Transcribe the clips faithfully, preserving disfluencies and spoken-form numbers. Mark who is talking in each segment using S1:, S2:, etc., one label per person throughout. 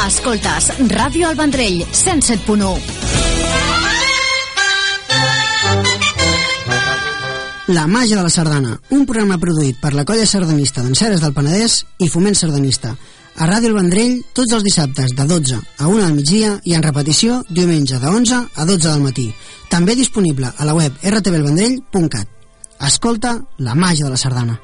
S1: Escoltes Ràdio El Vendrell, cent set punt u.
S2: La màgia de la sardana, un programa produït per la colla sardanista d'Enceres del Penedès i Foment Sardanista. A Ràdio El Vendrell, tots els dissabtes de dotze a una del migdia i en repetició diumenge de onze a dotze del matí. També disponible a la web erre te ve el vendrell punt cat. Escolta la màgia de la sardana.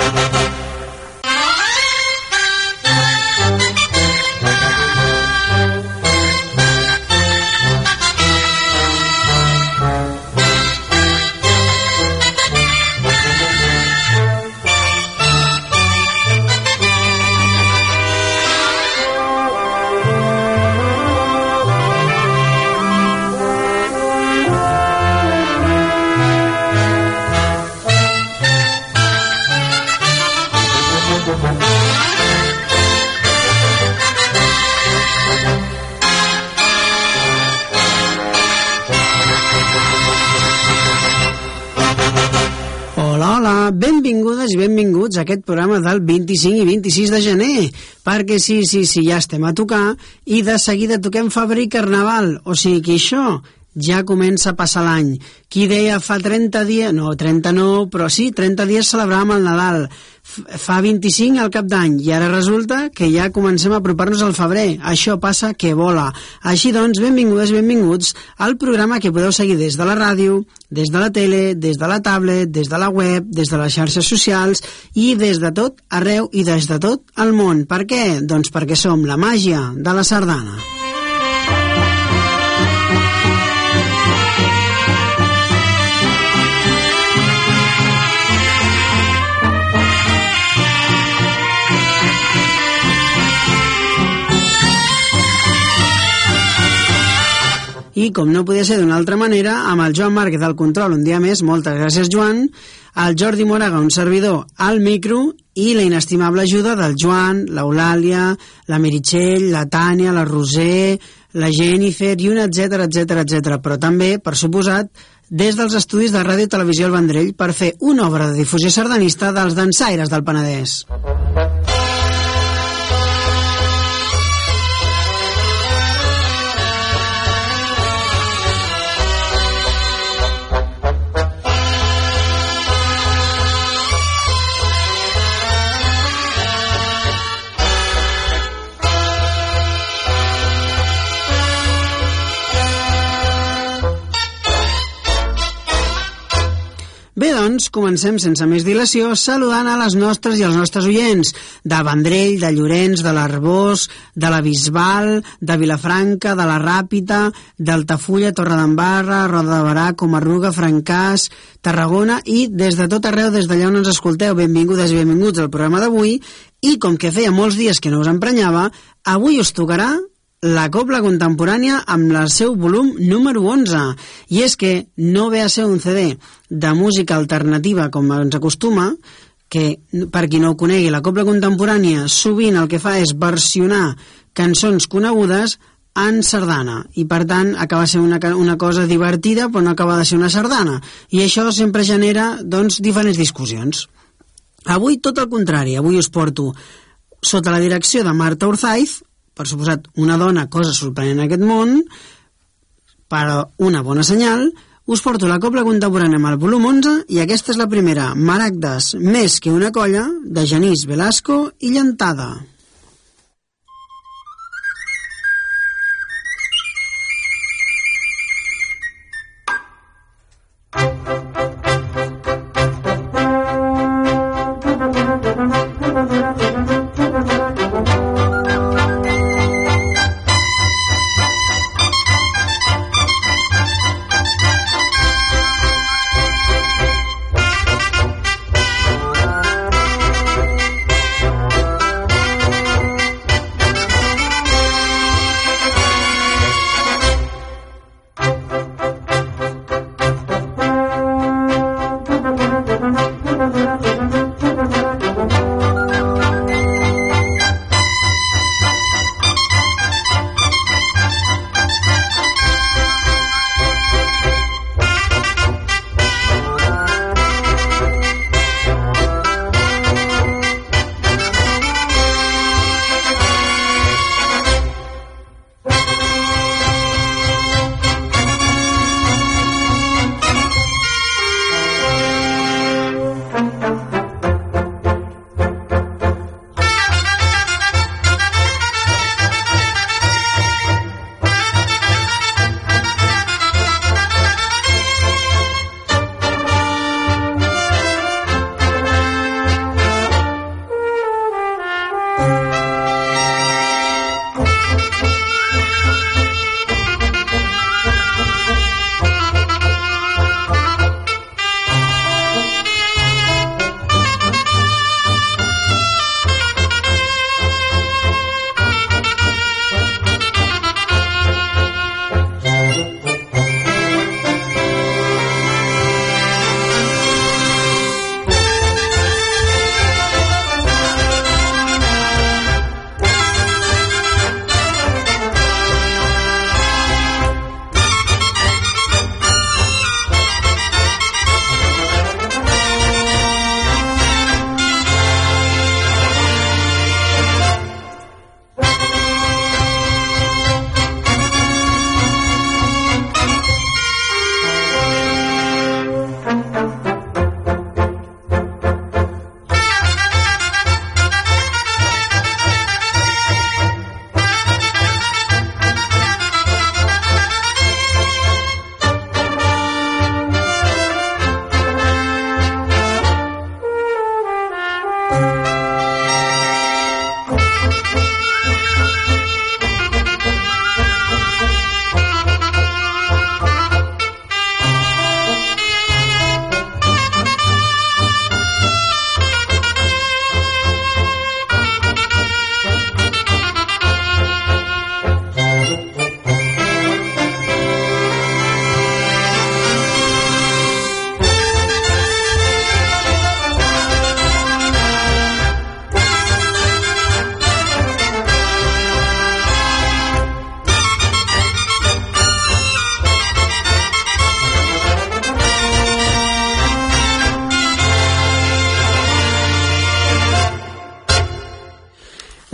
S2: Benvingudes i benvinguts a aquest programa del vint-i-cinc i vint-i-sis de gener, perquè sí, sí, sí, ja estem a tocar i de seguida toquem febrer i carnaval, o sigui que això ja comença a passar l'any. Qui deia fa trenta dies, no, trenta no, però sí, trenta dies celebràvem el Nadal, fa vint-i-cinc al cap d'any, i ara resulta que ja comencem a apropar-nos al febrer. Això passa que vola. Així doncs, benvingudes i benvinguts al programa que podeu seguir des de la ràdio, des de la tele, des de la tablet, des de la web, des de les xarxes socials i des de tot arreu i des de tot el món. Per què? Doncs perquè som la màgia de la sardana. I com no podia ser d'una altra manera, amb el Joan Márquez al control un dia més, moltes gràcies Joan, el Jordi Moraga, un servidor, al micro, i la inestimable ajuda del Joan, l'Eulàlia, la Meritxell, la Tània, la Roser, la Jennifer i un etcètera, etcètera, etcètera. Però també, per suposat, des dels estudis de Ràdio i Televisió El Vendrell per fer una obra de difusió sardanista dels dansaires del Penedès. Bé, doncs, comencem sense més dilació saludant a les nostres i els nostres oients de Vendrell, de Llorenç, de l'Arboç, de la Bisbal, de Vilafranca, de la Ràpita, d'Altafulla, Torredembarra, Roda de Barà, Comarruga, Francàs, Tarragona i des de tot arreu, des d'allà on ens escolteu. Benvingudes i benvinguts al programa d'avui i com que feia molts dies que no us emprenyava, avui us tocarà la cobla contemporània amb el seu volum número onze. I és que no ve a ser un ce de de música alternativa com ens acostuma, que per qui no ho conegui, la cobla contemporània sovint el que fa és versionar cançons conegudes en sardana i per tant acaba sent una, una cosa divertida però no acaba de ser una sardana i això sempre genera doncs diferents discussions. Avui tot el contrari, avui us porto sota la direcció de Marta Urzaiz, per suposat, una dona, cosa sorprenent en aquest món, però una bona senyal, us porto la cobla contemporània amb el volum onze i aquesta és la primera, Maragdes, més que una colla, de Genís Velasco i Llantada.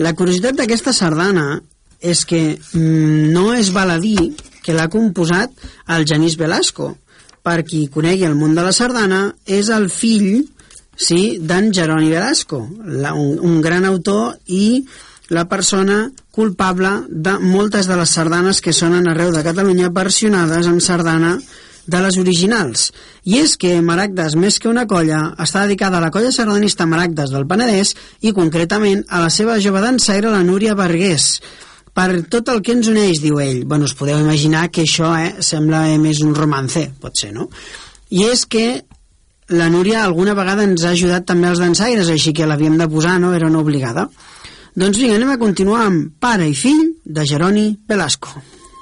S2: La curiositat d'aquesta sardana és que mm, no es val a dir que l'ha composat el Genís Velasco. Per qui conegui el món de la sardana, és el fill, sí, d'en Jeroni Velasco, la, un, un gran autor i la persona culpable de moltes de les sardanes que sonen arreu de Catalunya versionades en sardana de les originals. I és que Maragdes, més que una colla, està dedicada a la colla sardanista Maragdes del Penedès i concretament a la seva jove dansaire, la Núria Vergués. Per tot el que ens uneix, diu ell. Bueno, us podeu imaginar que això eh, sembla eh, més un romance, pot ser, no? I és que la Núria alguna vegada ens ha ajudat també als dansaires, així que l'havíem de posar, no? Era una obligada. Doncs vinga, anem a continuar amb Pare i fill de Jeroni Velasco.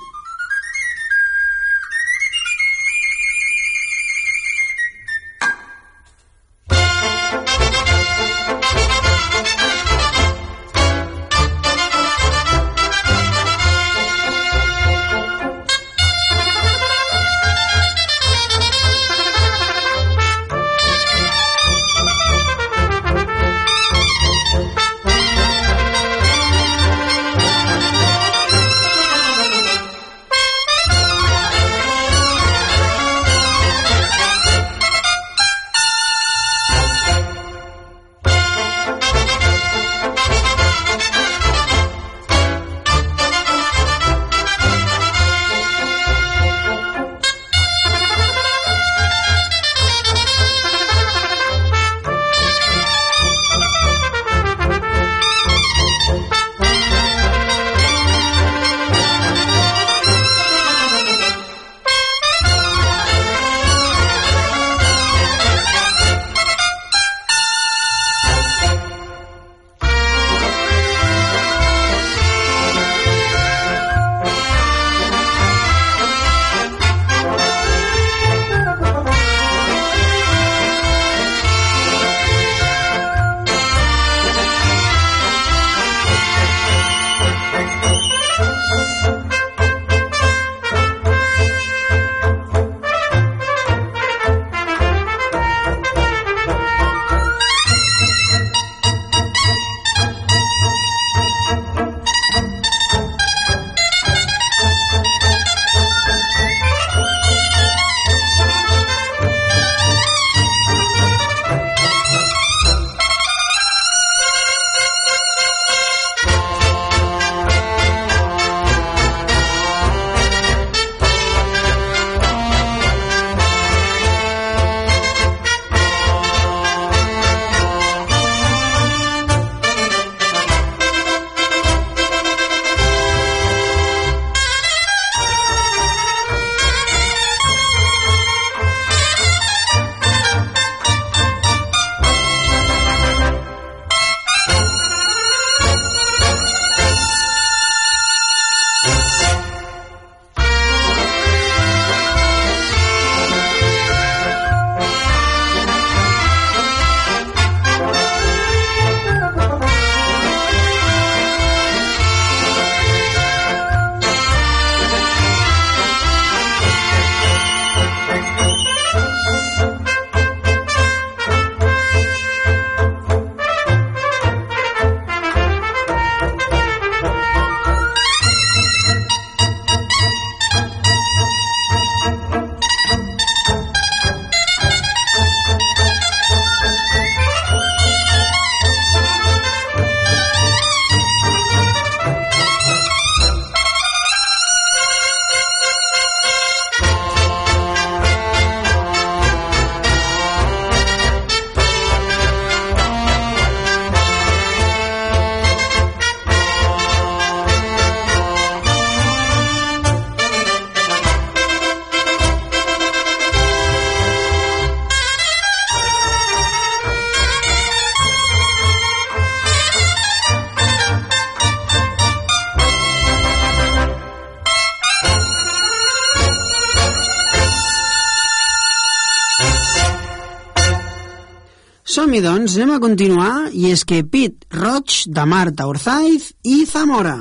S2: Som-hi, doncs, anem a continuar, i és que Pit Roig, de Marta Orzaiz i Zamora.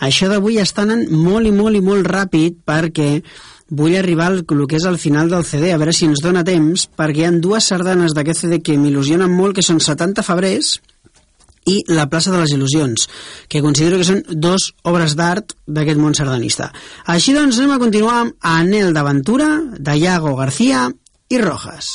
S2: això d'avui està anant molt i molt i molt ràpid perquè vull arribar al que és al final del C D, a veure si ens dona temps, perquè hi ha dues sardanes d'aquest C D que m'il·lusionen molt, que són setanta febrers i La plaça de les il·lusions, que considero que són dos obres d'art d'aquest món sardanista. Així doncs anem a continuar amb Anel d'aventura, de Iago García i Rojas.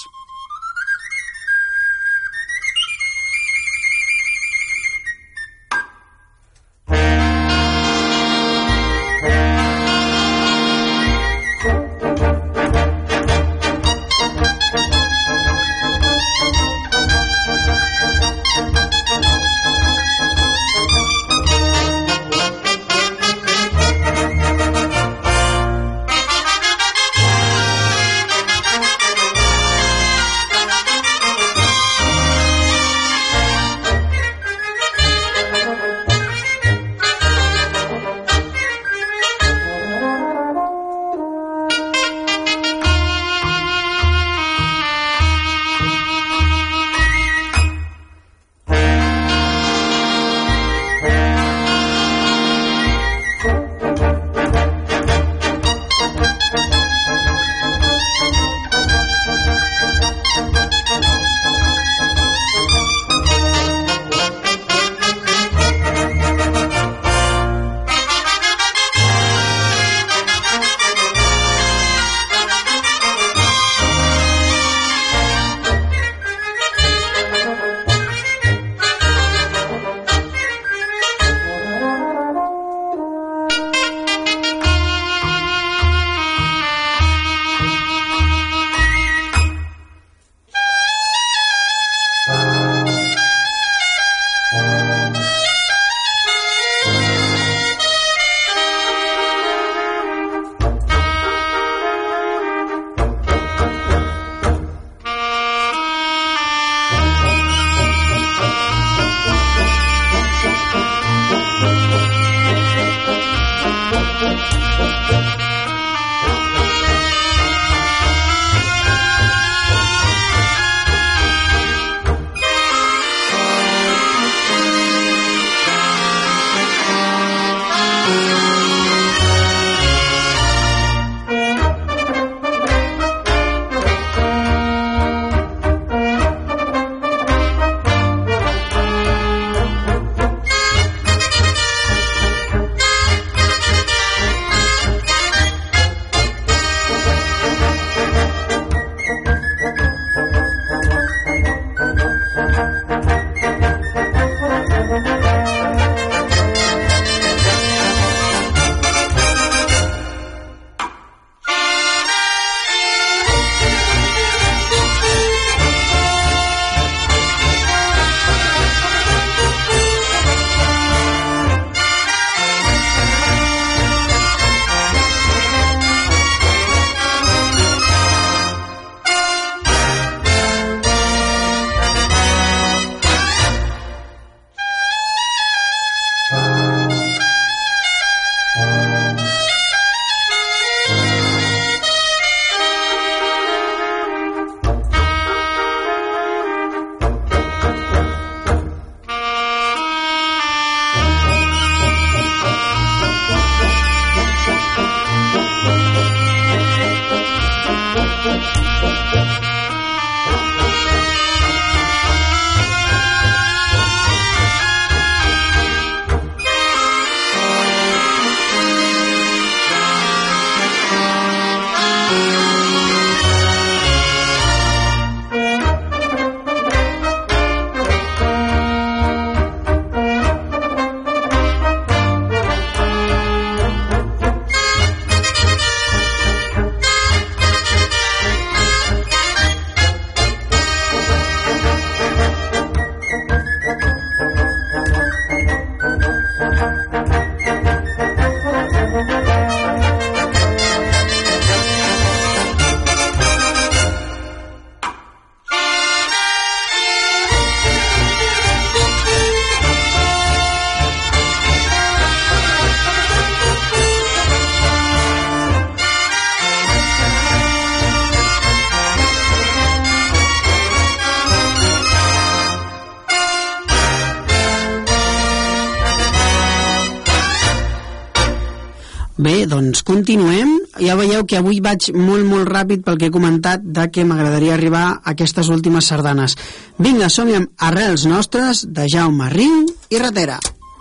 S2: Bé, doncs continuem. Ja veieu que avui vaig molt, molt ràpid pel que he comentat de que m'agradaria arribar a aquestes últimes sardanes. Vinga, som-hi amb Arrels Nostres, de Jaume Riu i Ratera.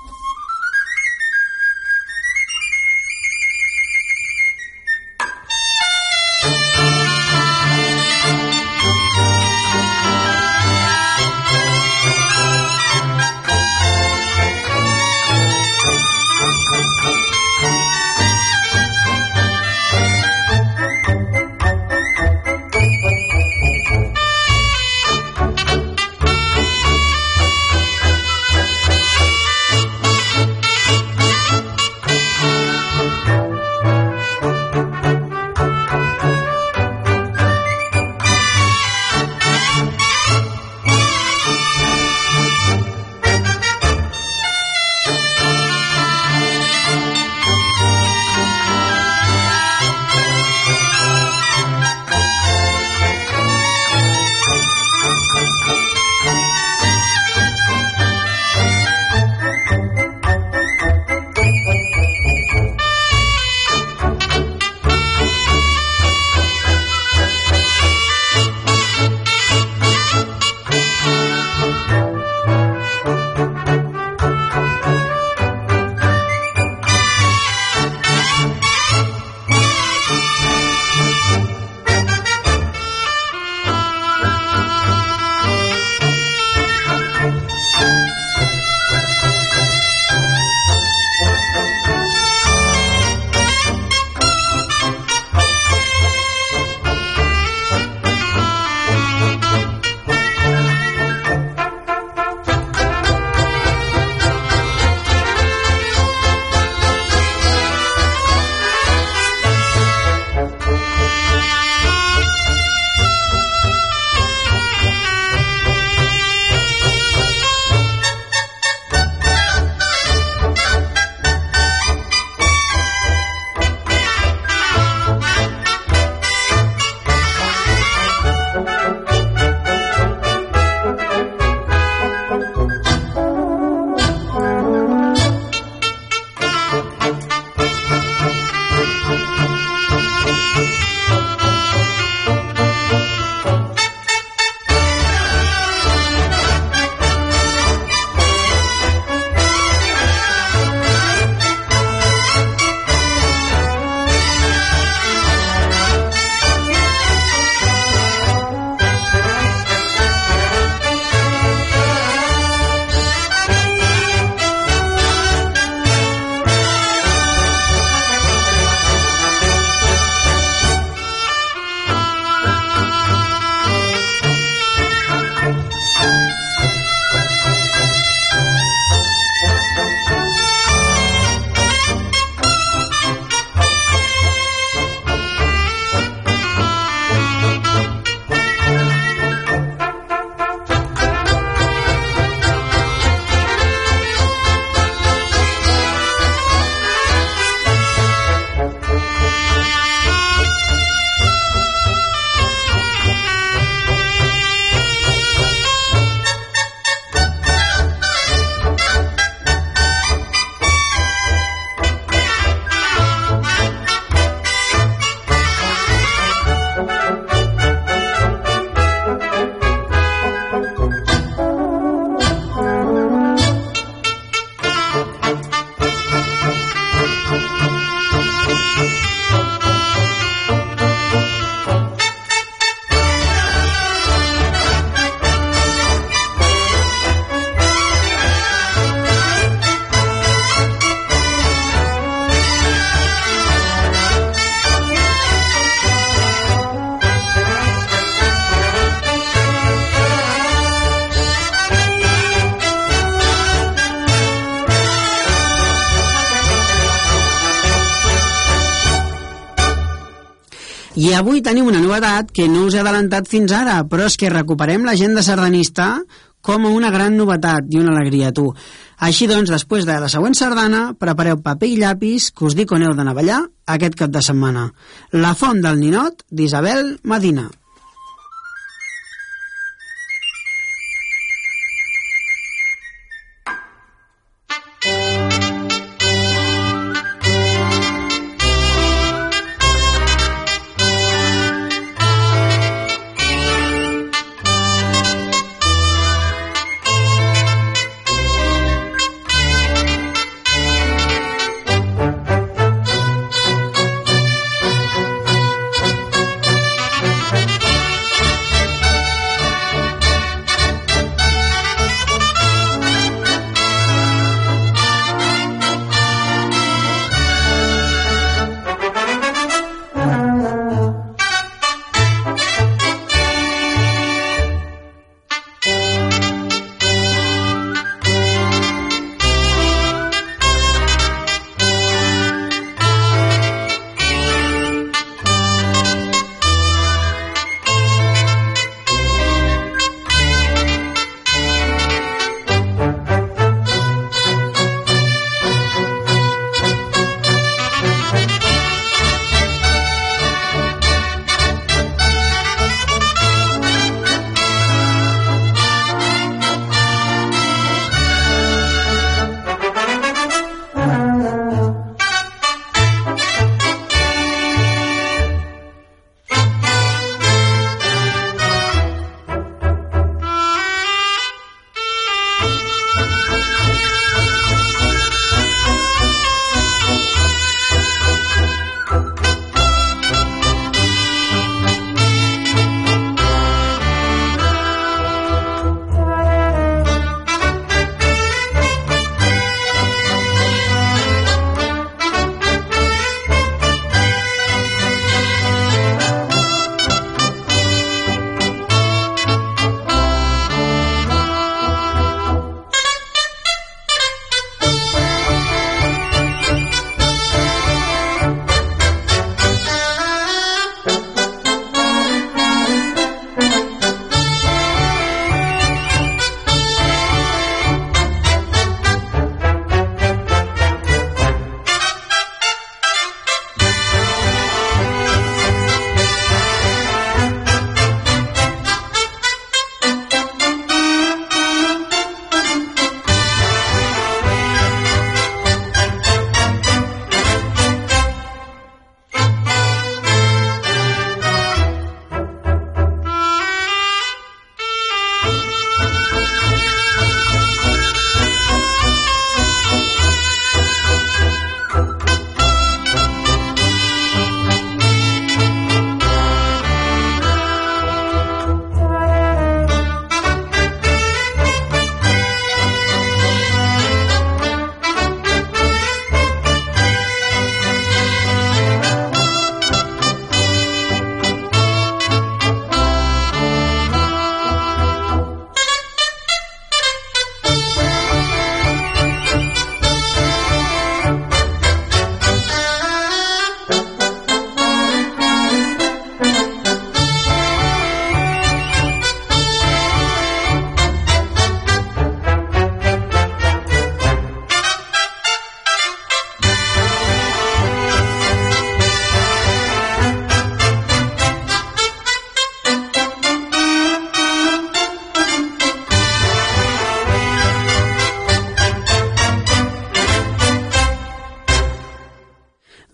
S2: I avui tenim una novetat que no us he adelantat fins ara, però és que recuperem l'agenda sardanista com una gran novetat i una alegria a tu. Així doncs, després de la següent sardana, prepareu paper i llapis, que us dic on heu d'anar a ballar aquest cap de setmana. La font del ninot, d'Isabel Medina.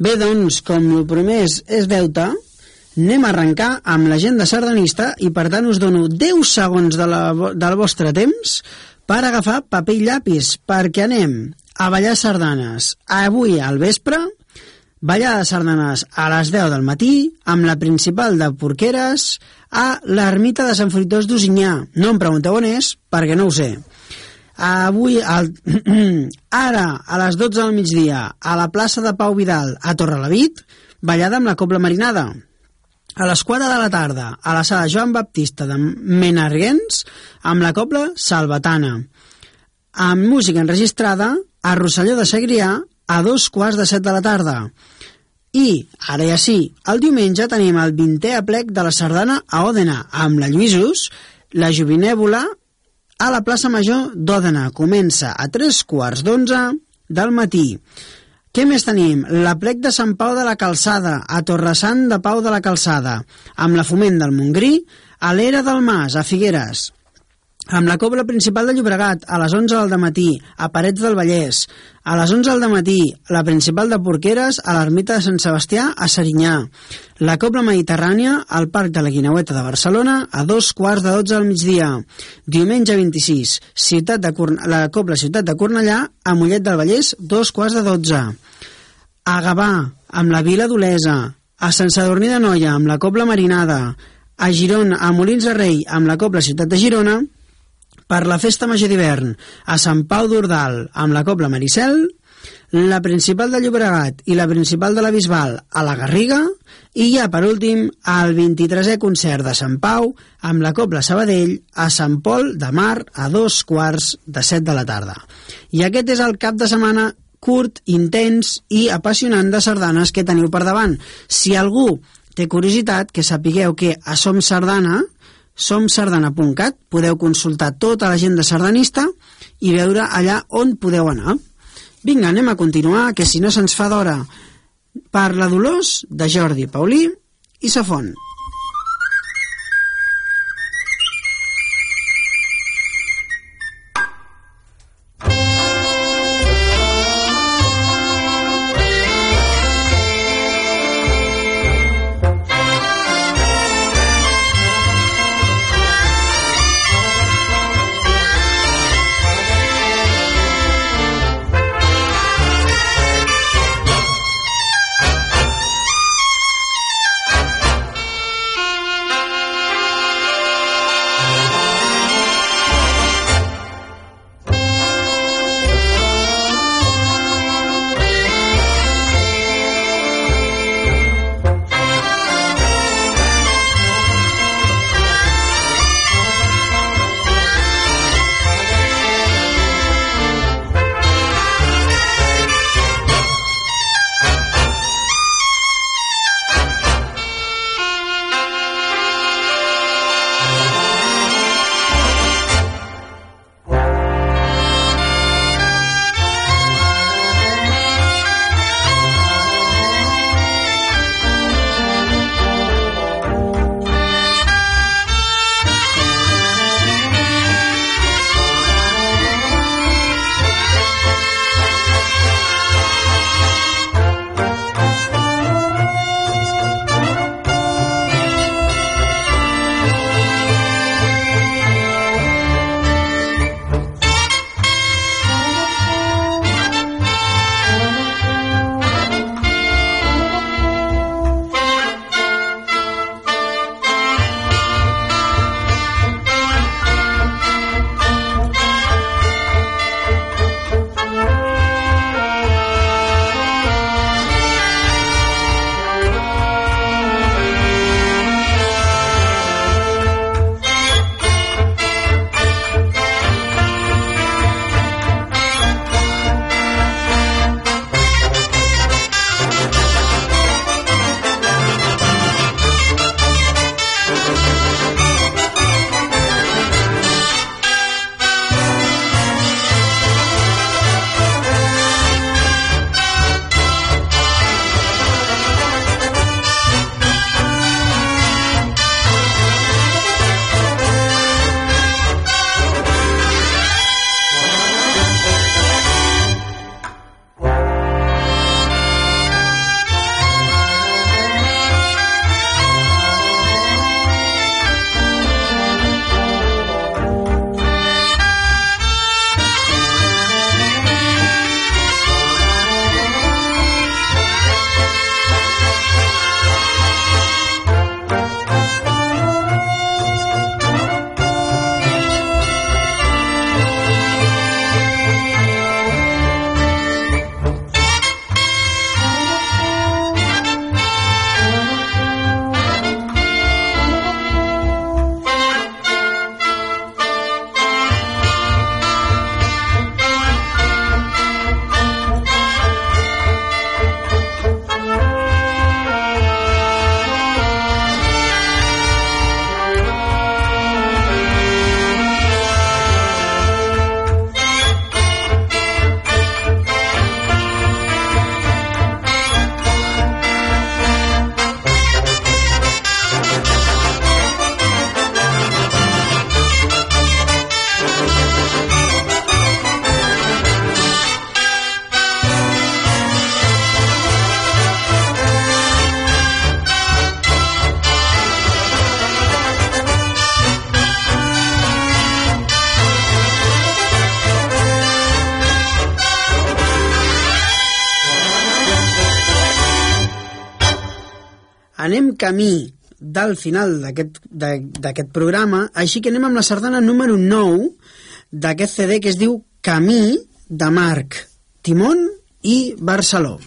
S2: Bé, doncs, com el promès és deute, anem a arrencar amb l'agenda sardanista i per tant us dono deu segons de la, del vostre temps per agafar paper i llapis, perquè anem a ballar sardanes avui al vespre, ballar de sardanes a les deu del matí amb la principal de Porqueres a l'ermita de Sant Fruitós d'Osinyà. No em pregunteu on és, perquè no ho sé. Avui, al... ara, a les dotze del migdia, a la plaça de Pau Vidal a Torrelavit, ballada amb la Cobla Marinada. A les quatre de la tarda, a la sala Joan Baptista de Menarguens, amb la Cobla Salvatana. Amb música enregistrada a Rosselló de Segrià a dos quarts de set de la tarda. I, ara ja sí, el diumenge tenim el vintè aplec de la sardana a Òdena, amb la Lluïsos, la Jovinèvola, a la plaça Major d'Òdena. Comença a tres quarts d'onze del matí. Què més tenim? L'aplec de Sant Pau de la Calçada, a Torresant de Pau de la Calçada, amb la Foment del Montgrí, a l'Era del Mas, a Figueres, amb la Cobla Principal de Llobregat, a les onze del matí, a Parets del Vallès, a les onze del matí, la Principal de Porqueres, a l'Ermita de Sant Sebastià, a Serinyà, la Cobla Mediterrània, al Parc de la Guineueta de Barcelona, a dos quarts de dotze del migdia. Diumenge vint-i-sis, ciutat de Corn... la Cobla Ciutat de Cornellà, a Mollet del Vallès, dos quarts de dotze. A Gavà, amb la Vila d'Olesa, a Sant Sadurní d'Anoia, amb la Cobla Marinada, a Girona, a Molins de Rei, amb la Cobla Ciutat de Girona, per la Festa Major d'Hivern, a Sant Pau d'Ordal, amb la Cobla Maricel, la Principal de Llobregat i la Principal de la Bisbal a la Garriga, i ja per últim el vint-i-tresè concert de Sant Pau amb la Cobla Sabadell a Sant Pol de Mar a dos quarts de set de la tarda. I aquest és el cap de setmana curt, intens i apassionant de sardanes que teniu per davant. Si algú té curiositat, que sapigueu que a Som Sardana, som sardana punt cat, podeu consultar tota l'agenda sardanista i veure allà on podeu anar. Vinga, anem a continuar, que si no se'ns fa d'hora. Per la Dolors, de Jordi Paulí i Safont. anem camí del final d'aquest programa, així que anem amb la sardana número nou d'aquest C D que es diu Camí, de Marc Timón i Barceló.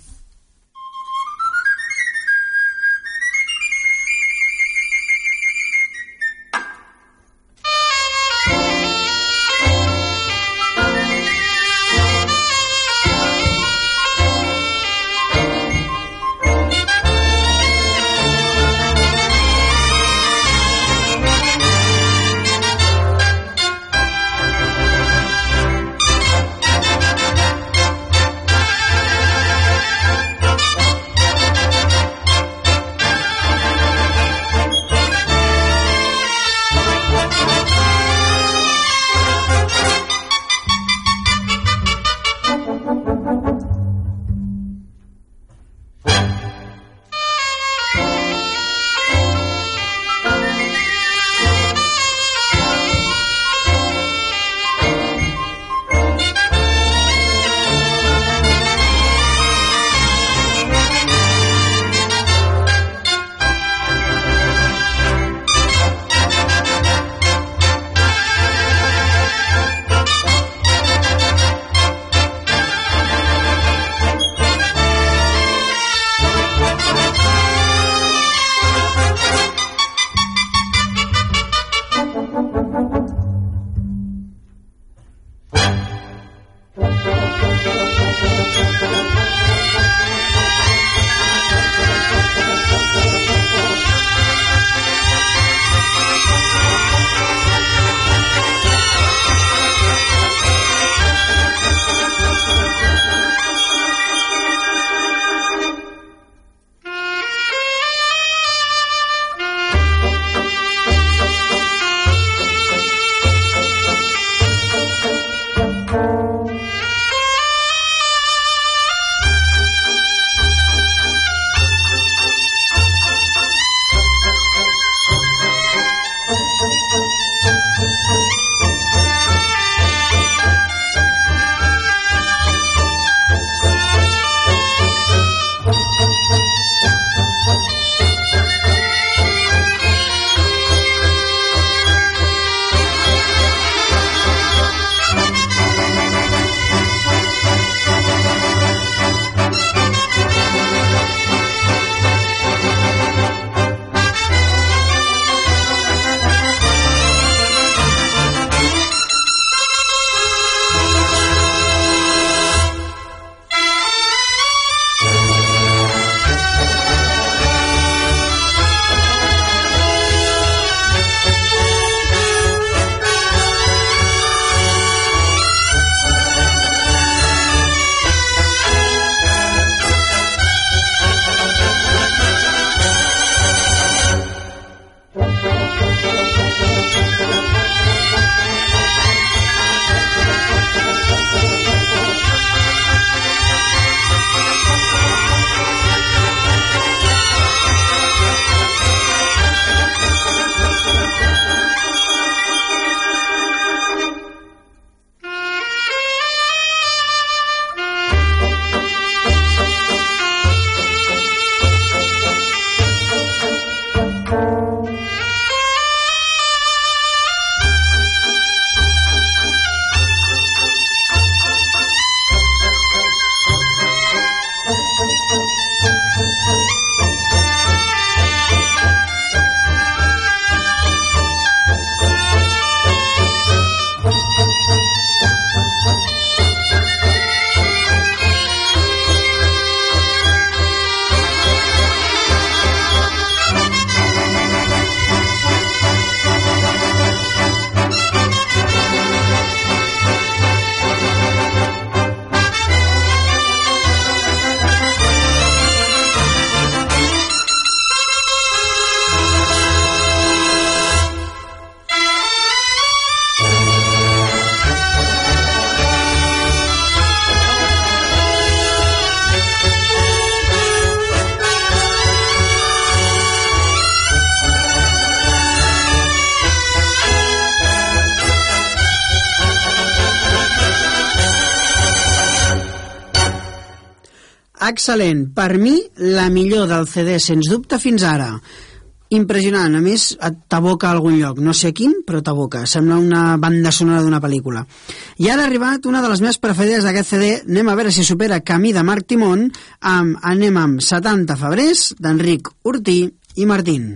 S2: excel·lent. Per mi, la millor del C D, sens dubte, fins ara. Impressionant, a més, t'aboca a algun lloc. No sé quin, però t'aboca. Sembla una banda sonora d'una pel·lícula. I ara ha arribat una de les meves preferides d'aquest C D. Anem a veure si supera Camí de Marc Timón, amb Anem amb setanta febrers, d'Enric Ortí i Martín.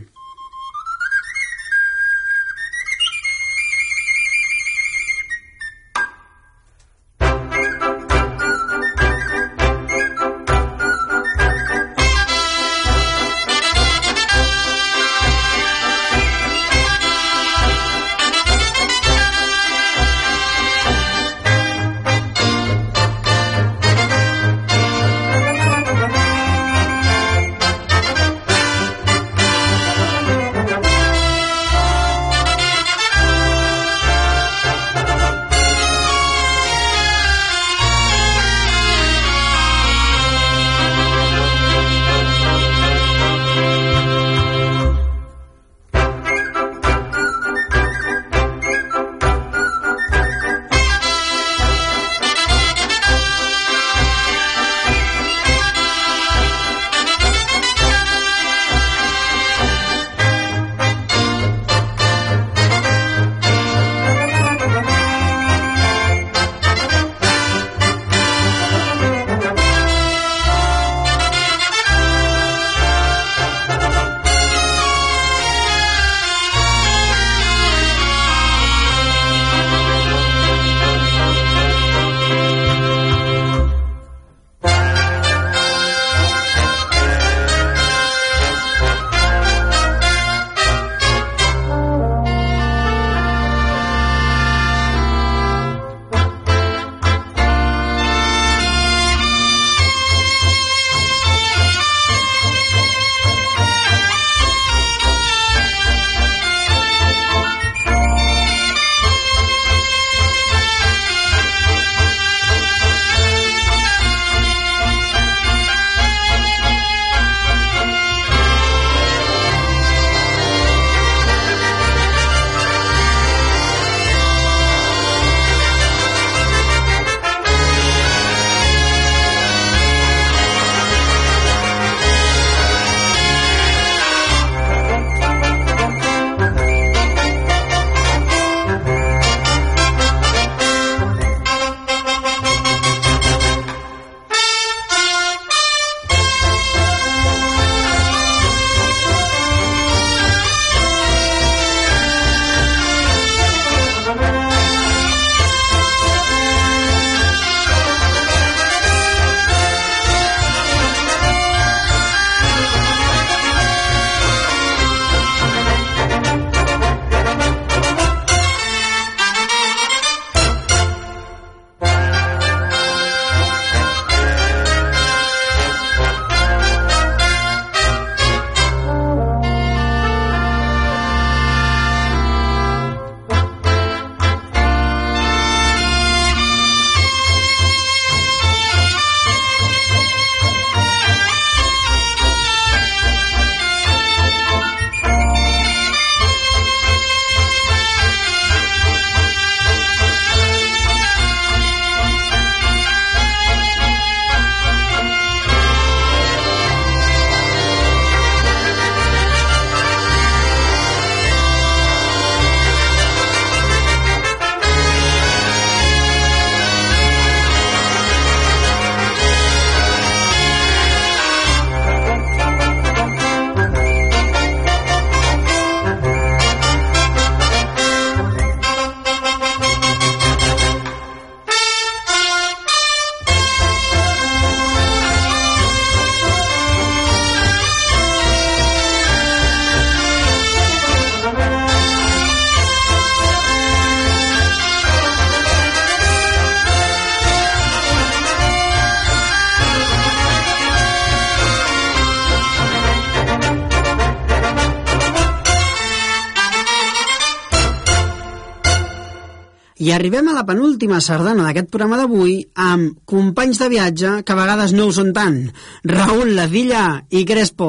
S2: I arribem a la penúltima sardana d'aquest programa d'avui amb companys de viatge que a vegades no ho són tant, Raül Lavilla i Crespo.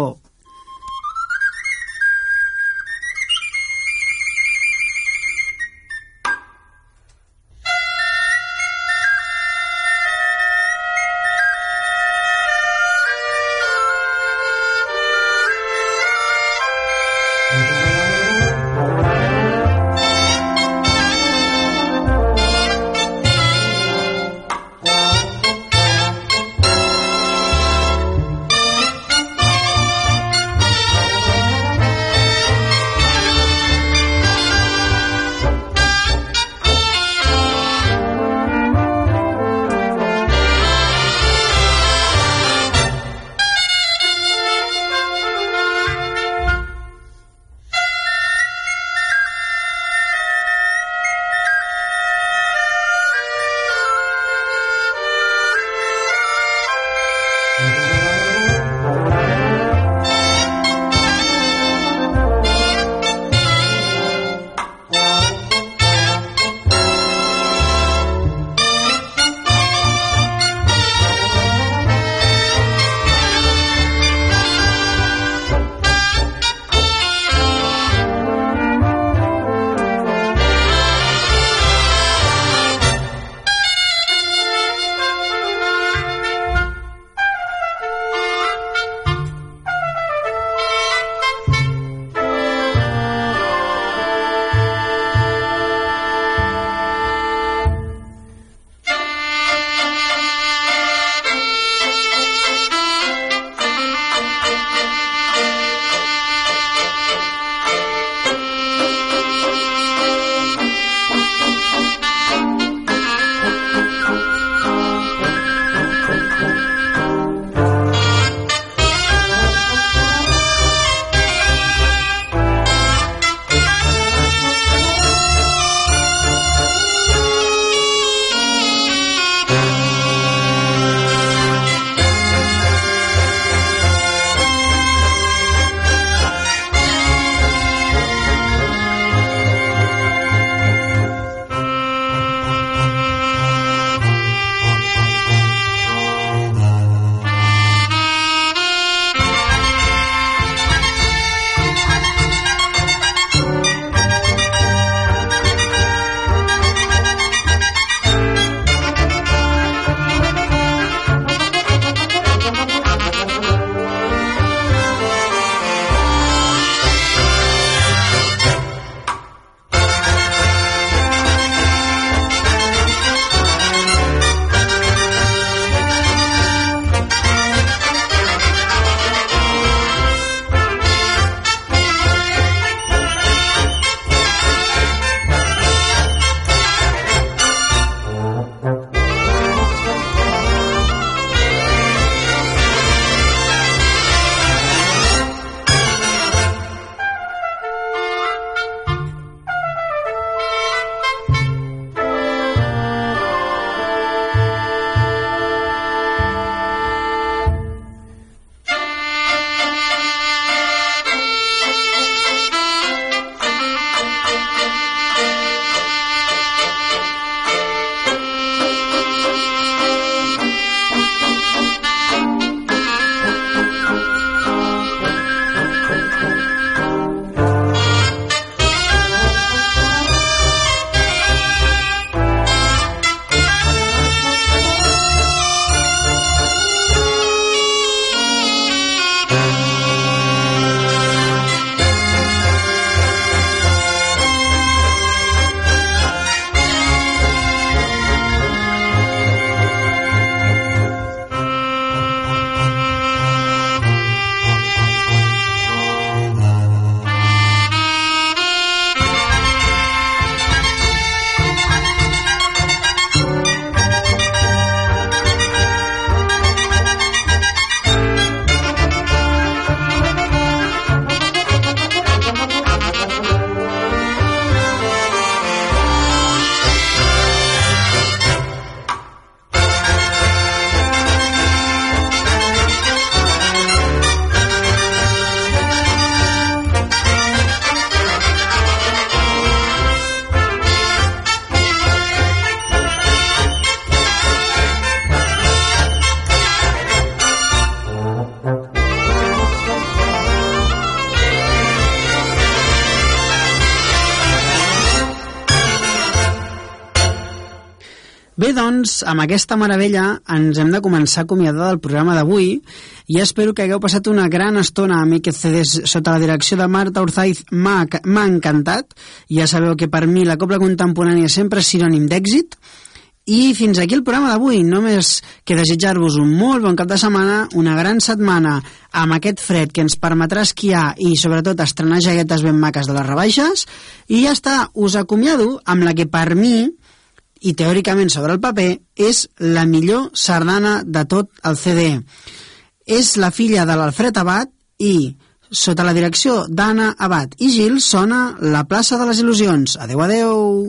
S2: Bé, doncs, amb aquesta meravella ens hem de començar a acomiadar del programa d'avui i espero que hagueu passat una gran estona amb aquest C D sota la direcció de Marta Urzaiz. M'ha encantat. Ja sabeu que per mi la cobla contemporània sempre és sinònim d'èxit. I fins aquí el programa d'avui. Només que desitjar-vos un molt bon cap de setmana, una gran setmana amb aquest fred que ens permetrà esquiar i sobretot estrenar jaquetes ben maques de les rebaixes. I ja està, us acomiado amb la que per mi, i teòricament sobre el paper, és la millor sardana de tot el C D. És la filla de l'Alfred Abat i, sota la direcció d'Anna Abat i Gil, sona La plaça de les il·lusions. Adeu, adeu!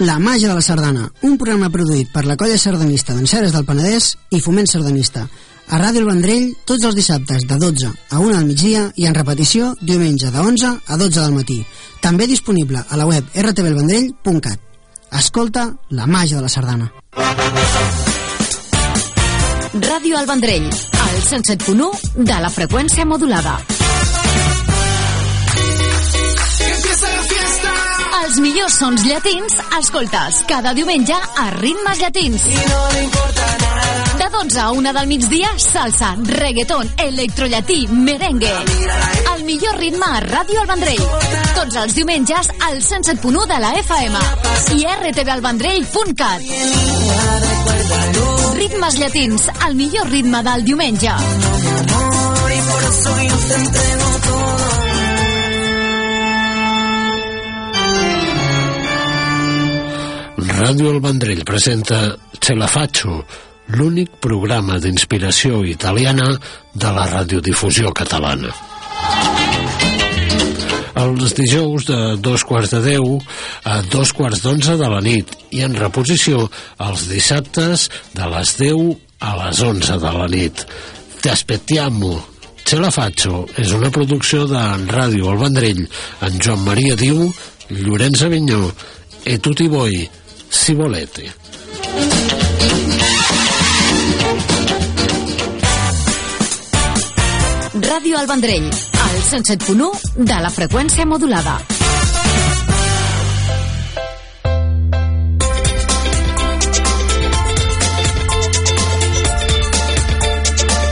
S2: La màgia de la sardana, un programa produït per la colla sardanista d'en Ceres del Penedès i Foment Sardanista. A Ràdio El Vendrell, tots els dissabtes de dotze a una del migdia i en repetició diumenge de onze a dotze del matí. També disponible a la web r t v el vendrell punt cat. Escolta la màgia de la sardana.
S1: Ràdio El Vendrell, al cent set punt u de la freqüència modulada. Els millors sons llatins escoltes cada diumenge a Ritmes Llatins. De dotze a una del migdia, salsa, reggaeton, electrollatí, merengue. El millor ritme a Ràdio El Vendrell. Tots els diumenges al cent set punt u de la F M i r t v el vendrell punt cat. Ritmes Llatins, el millor ritme del diumenge.
S3: Ràdio El Vendrell presenta Ce la faccio, l'únic programa d'inspiració italiana de la radiodifusió catalana. Els dijous de dos quarts de deu a dos quarts d'onze de la nit i en reposició els dissabtes de les deu a les onze de la nit. Te aspettiamo. Ce la faccio és una producció de Ràdio El Vendrell en Joan Maria Diu, Llorenç Avinyó e tutti voi, si volete.
S1: Ràdio El Vendrell, al cent set punt u de la freqüència modulada.